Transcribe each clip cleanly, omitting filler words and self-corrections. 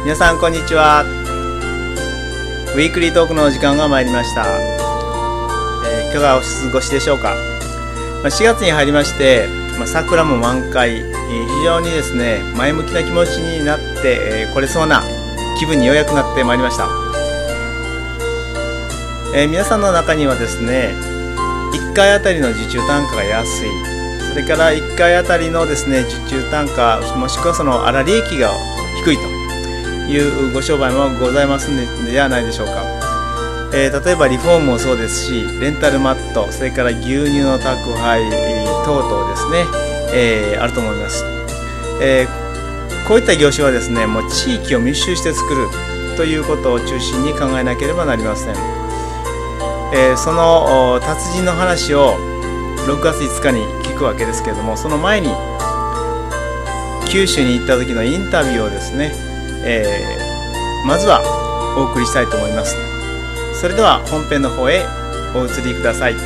皆さんこんにちは。ウィークリートークのお時間が参りました。いかがお過ごしでしょうか。4月に入りまして、桜も満開、非常にですね前向きな気持ちになってこれそうな気分にようやくなってまいりました。皆さんの中にはですね1回あたりの受注単価が安い、それから1回あたりのですね受注単価もしくはその粗利益が低いというご商売もございますのではないでしょうか。例えばリフォームもそうですし、レンタルマット、それから牛乳の宅配等々ですね、あると思います。こういった業種はですねもう地域を密集して作るということを中心に考えなければなりません。その達人の話を6月5日に聞くわけですけれども、その前に九州に行った時のインタビューをですね、まずはお送りしたいと思います。それでは本編の方へお移りください。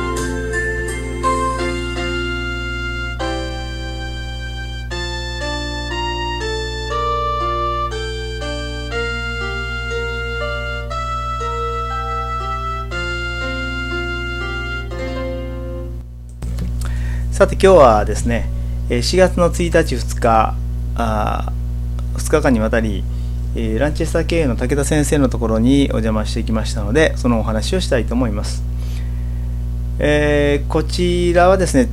さて今日はですね4月の1日2日間にわたりランチェスター経営の武田先生のところにお邪魔してきましたので、そのお話をしたいと思います。こちらはですね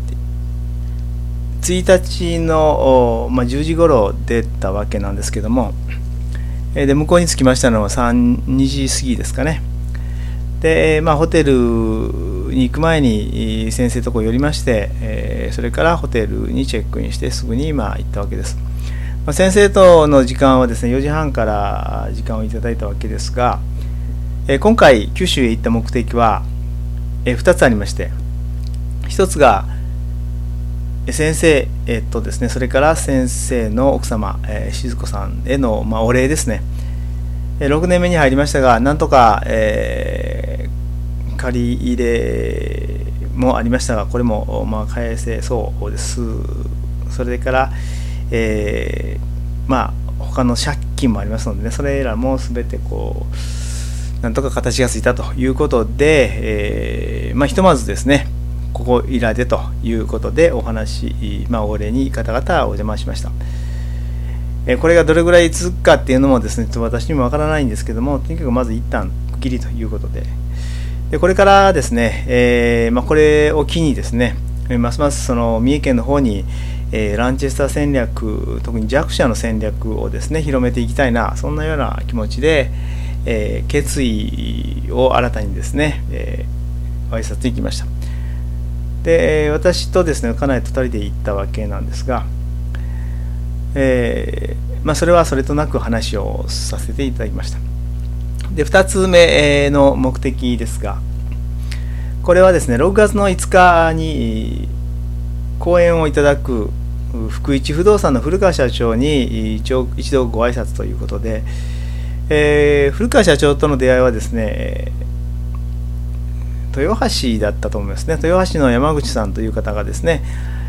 1日の、10時頃出たわけなんですけども、で向こうに着きましたのは2時過ぎですかね。で、ホテルに行く前に先生のところ寄りまして、それからホテルにチェックインしてすぐに行ったわけです。先生との時間はですね4時半から時間をいただいたわけですが、今回九州へ行った目的は2つありまして、1つが先生ですね、それから先生の奥様静子さんへのお礼ですね。6年目に入りましたが、なんとか借り入れもありましたが、これも返せそうです。それから他の借金もありますのでね、それらも全てなんとか形がついたということで、ひとまずですねここいらでということでお話、お礼に方々お邪魔しました。これがどれぐらい続くかっていうのもですね私にもわからないんですけども、とにかくまず一旦区切りということで、これからですね、これを機にですねますますその三重県の方にランチェスター戦略、特に弱者の戦略をですね広めていきたいな、そんなような気持ちで、決意を新たにですね、挨拶に行きました。で私とですね家内と2人で行ったわけなんですが、それはそれとなく話をさせていただきました。で2つ目の目的ですが、これはですね6月の5日に講演をいただく福一不動産の古川社長に一度ご挨拶ということで、古川社長との出会いはですね豊橋だったと思いますね。豊橋の山口さんという方がですね、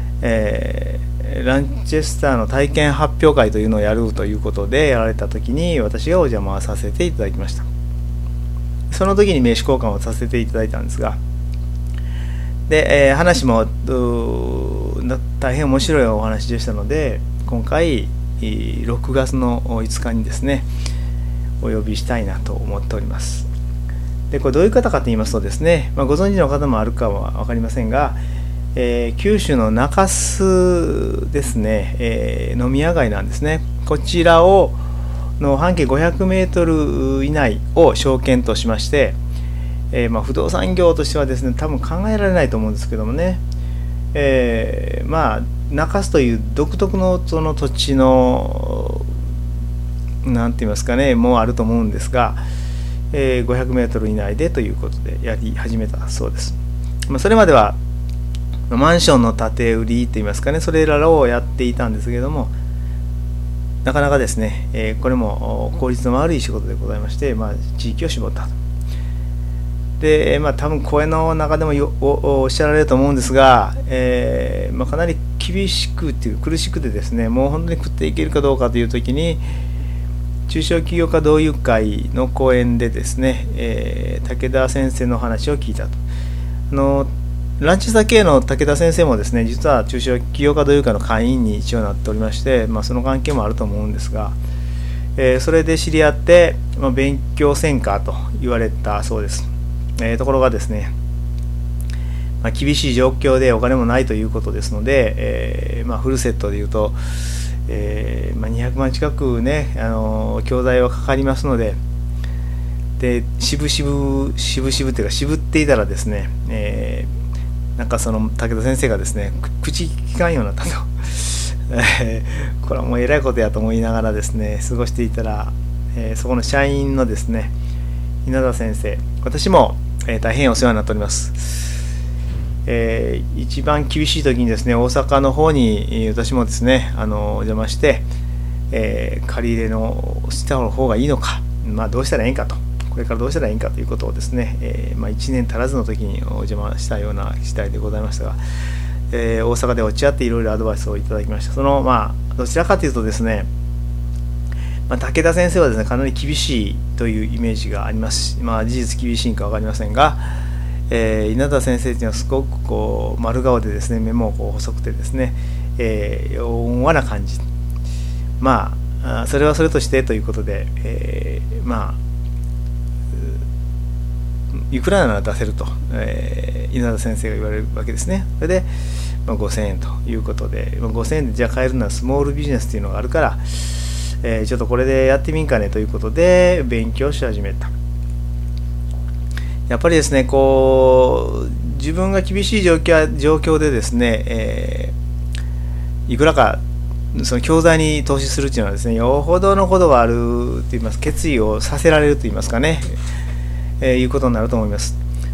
ランチェスターの体験発表会というのをやるということでやられた時に私がお邪魔させていただきました。その時に名刺交換をさせていただいたんですが、で、話も大変面白いお話でしたので、今回6月の5日にですねお呼びしたいなと思っております。でこれどういう方かと言いますとですね、ご存知の方もあるかは分かりませんが、九州の中洲ですね、飲み屋街なんですね。こちらの半径500メートル以内を証券としまして、不動産業としてはですね多分考えられないと思うんですけどもね、中洲という独特のその土地のなんて言いますかねもうあると思うんですが、500メートル以内でということでやり始めたそうです。それまではマンションの建て売りといいますかね、それらをやっていたんですけれども、なかなかですね、これも効率の悪い仕事でございまして、地域を絞ったと。で、多分声の中でもおっしゃられると思うんですが、かなり厳しくっていう苦しくてですね、もう本当に食っていけるかどうかという時に、 中小企業家同友会の講演でですね、武田先生の話を聞いたと。ランチェスター系の武田先生もですね、実は中小企業家同友会の会員に一応なっておりまして、その関係もあると思うんですが、それで知り合って、勉強せんかと言われたそうです。ところがですね、厳しい状況でお金もないということですので、フルセットでいうと、200万近くね、教材はかかりますので、渋々というか渋っていたらですね、なんかその武田先生がですね、口聞かんようになったとこれはもうえらいことやと思いながらですね過ごしていたら、そこの社員のですね稲田先生、私も、大変お世話になっております。一番厳しい時にですね、大阪の方に私もですねお邪魔して、借り入れのした方がいいのか、どうしたらいいかと、これからどうしたらいいかということをですね、1年足らずの時にお邪魔したような次第でございましたが、大阪で落ち合っていろいろアドバイスをいただきました。そのどちらかというとですね、武田先生はですねかなり厳しいというイメージがありますし、事実厳しいか分かりませんが、稲田先生というのはすごくこう丸顔でですね、目もこう細くてですね、温和な感じ、それはそれとしてということで、いくらなら出せると、稲田先生が言われるわけですね。それで、5000円ということで、5000円でじゃあ買えるのはスモールビジネスというのがあるから、ちょっとこれでやってみんかねということで勉強し始めた。やっぱりですね、こう自分が厳しい状況でですね、いくらかその教材に投資するというのはですね、よほどのことがあるといいます、決意をさせられるといいますかね、いうことになると思います。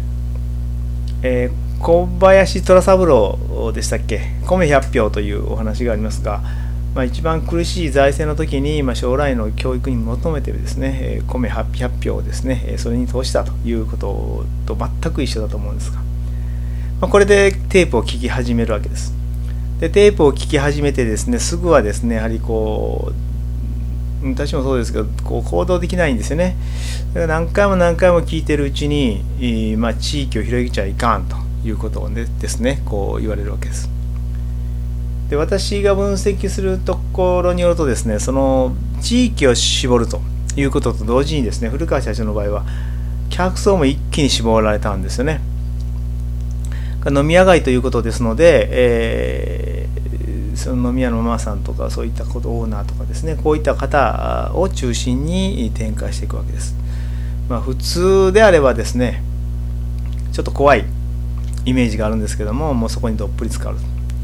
小林虎三郎でしたっけ、米100票というお話がありますが、一番苦しい財政の時に、将来の教育に求めてですね、米100票をですね、それに投資したということと全く一緒だと思うんですが、これでテープを聞き始めるわけです。でテープを聞き始めてですね、すぐはですねやはりこう私もそうですけど行動できないんですよね。だから何回も聞いてるうちに、地域を広げちゃいかんということをですねこう言われるわけです。で私が分析するところによるとですね、その地域を絞るということと同時にですね、古川社長の場合は客層も一気に絞られたんですよね。飲み屋街ということですので、その飲み屋のママさんとかそういったことオーナーとかですね、こういった方を中心に展開していくわけです。普通であればですねちょっと怖いイメージがあるんですけども、もうそこにどっぷり浸かる。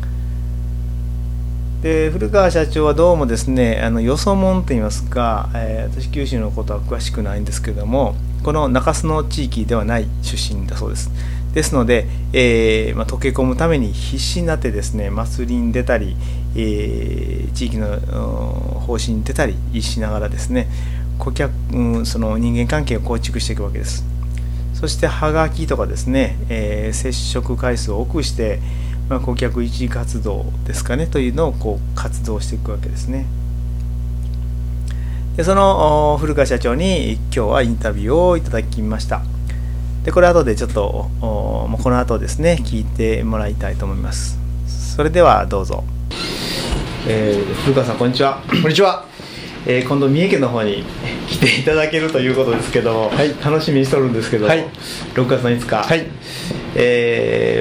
で古川社長はどうもですねよそ者といいますか、私九州のことは詳しくないんですけども、この中洲の地域ではない出身だそうです。ですので、溶け込むために必死になってですね祭りに出たり、地域の方針に出たりしながらですねその人間関係を構築していくわけです。そしてはがきとかですね、接触回数を多くして顧客維持活動ですかねというのをこう活動していくわけですね。でその古川社長に今日はインタビューをいただきました。でこれ後でちょっとこの後ですね聞いてもらいたいと思います。それではどうぞ。古川さんこんにちは。 こんにちは。 今度三重県の方に来ていただけるということですけど、はい、楽しみにしとるんですけど、はい、6月の5日、はい、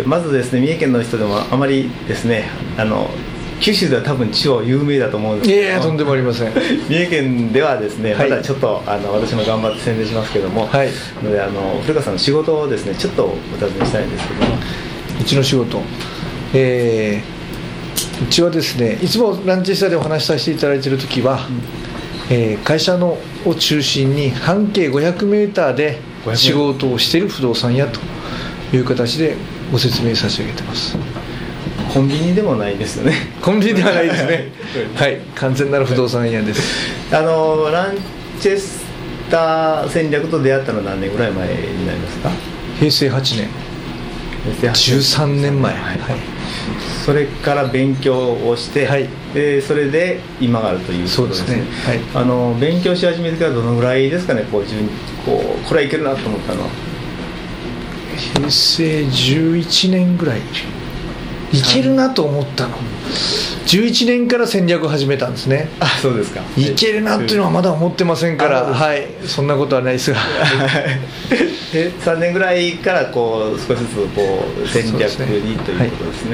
まずですね三重県の人でもあまりですね九州では多分超有名だと思うんですけど、 いやとんでもありません。 三重県ではですねまだちょっと私も頑張って宣伝しますけども、はい、ので古川さんの仕事をですねちょっとお尋ねしたいんですけども。 うちの仕事、うちはですねいつもランチスタでお話しさせていただいているときは、会社を中心に半径500メーターで仕事をしている不動産屋という形でご説明差し上げてます。 コンビニでもないですよね。 コンビニではないですね。はい、完全なる不動産屋です。 ランチェスター戦略と出会ったのは何年ぐらい前になりますか？ 平成8年。13年前。はい。 それから勉強をして、はい、それで今があるということですね。そうですね、はい、勉強し始めてからどのぐらいですかね、これはいけるなと思ったのは。 平成11年ぐらいいけるなと思ったの、11年から戦略を始めたんですね。 あ、そうですか。 いけるなっていうのはまだ思ってませんから、はい、そんなことはないですが 3年ぐらいから少しずつ戦略にということですね。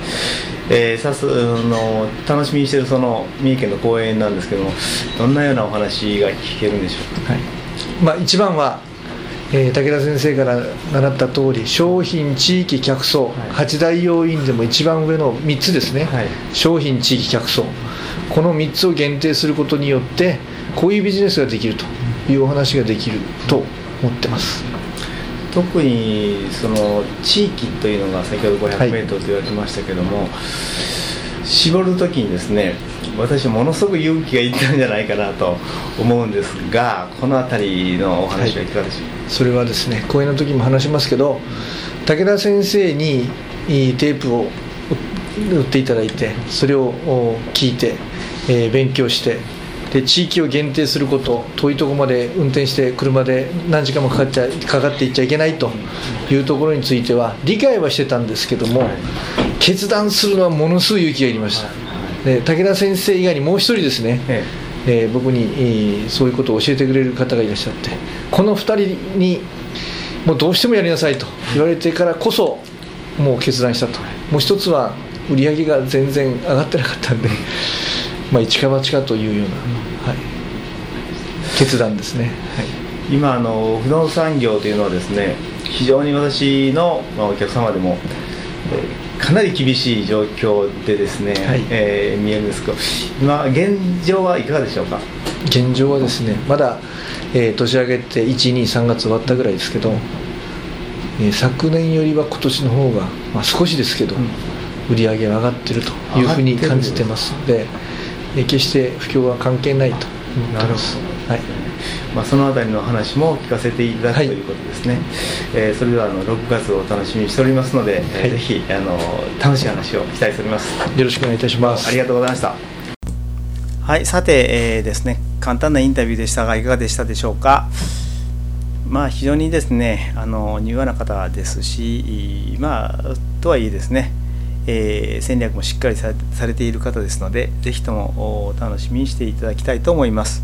楽しみにしているその三重県の公演なんですけども、どんなようなお話が聞けるんでしょうか。 はい、一番は武田先生から習った通り、商品、地域、客層、8大要因でも一番上の3つですね、はい、商品、地域、客層、この3つを限定することによってこういうビジネスができるというお話ができると思ってます。 特にその地域というのが先ほど500メートルと言われてましたけども、はい、絞るときにですね、私はものすごく勇気がいったんじゃないかなと思うんですが、このあたりのお話はいかがでしょうか。 それはですね、講演の時も話しますけど、武田先生にテープを売っていただいて、それを聞いて、勉強して、で地域を限定すること、遠いところまで運転して車で何時間もかかっていっちゃいけないというところについては理解はしてたんですけども、決断するのはものすごい勇気がいりました。で武田先生以外にもう一人ですね、僕にそういうことを教えてくれる方がいらっしゃって、この2人にもうどうしてもやりなさいと言われてからこそもう決断したと。もう一つは売り上げが全然上がってなかったんで一か八かというような、はい、決断ですね。はい、 今不動産業というのはですね、非常に私のお客様でもかなり厳しい状況でですね、はい、見えるんですけど、今現状はいかがでしょうか。 現状はですね、まだ、年明けて1、2、3月終わったぐらいですけど、昨年よりは今年の方が、少しですけど、売り上げが上がっているというふうに感じてますので、決して不況は関係ないと思ってます。はい、 そのあたりの話も聞かせていただくということですね。それでは6月を楽しみにしておりますので、はい、ぜひ楽しい話を期待しております。 よろしくお願いいたします。 ありがとうございました。はい、さて、ですね、簡単なインタビューでしたがいかがでしたでしょうか。非常にですね、柔和な方ですし、とはいえですね、戦略もしっかりされている方ですので、ぜひとも楽しみにしていただきたいと思います。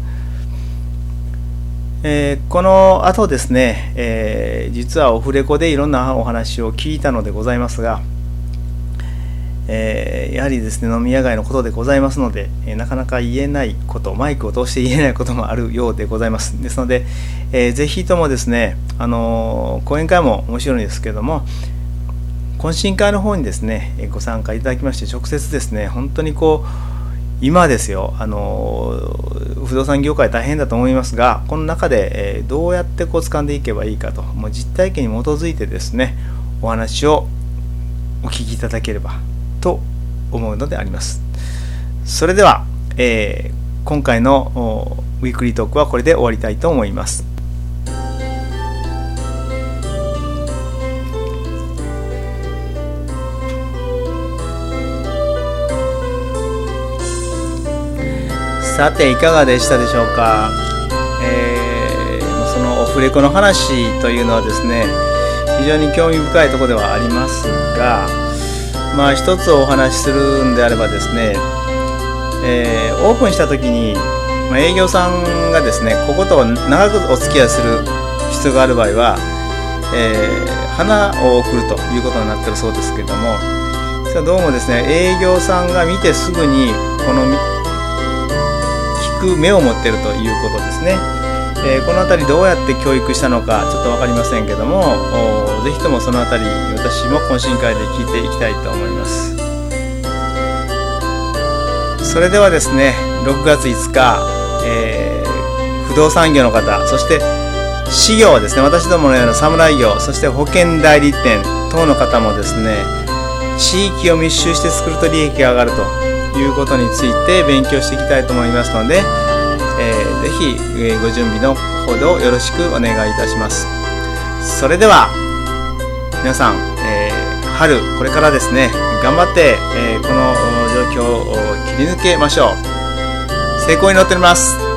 この後ですね、実はオフレコでいろんなお話を聞いたのでございますが、やはりですね、飲み屋街のことでございますので、なかなか言えないこと、マイクを通して言えないこともあるようでございます。ですので、ぜひともですね、講演会も面白いんですけれども、懇親会の方にですね、ご参加いただきまして、直接ですね、本当に今ですよ、不動産業界大変だと思いますが、この中で、どうやって掴んでいけばいいかと、もう実体験に基づいてですね、お話をお聞きいただければと思うのであります。それでは、今回のウィークリートークはこれで終わりたいと思います。さていかがでしたでしょうか。そのオフレコの話というのはですね、非常に興味深いところではありますが、一つお話しするんであればですね、オープンした時に、営業さんがですね、ここと長くお付き合いする必要がある場合は、花を送るということになっているそうですけれども、どうもですね、営業さんが見てすぐに聞く目を持っているということですね。このあたりどうやって教育したのかちょっと分かりませんけども、ぜひともそのあたり私も懇親会で聞いていきたいと思います。それではですね、6月5日、不動産業の方、そして私業ですね、私どものような侍業、そして保険代理店等の方もですね、地域を密集して作ると利益が上がるということについて勉強していきたいと思いますので、ぜひご準備のほどよろしくお願いいたします。それでは皆さん、春これからですね、 頑張って、この状況を切り抜けましょう。成功に祈っております。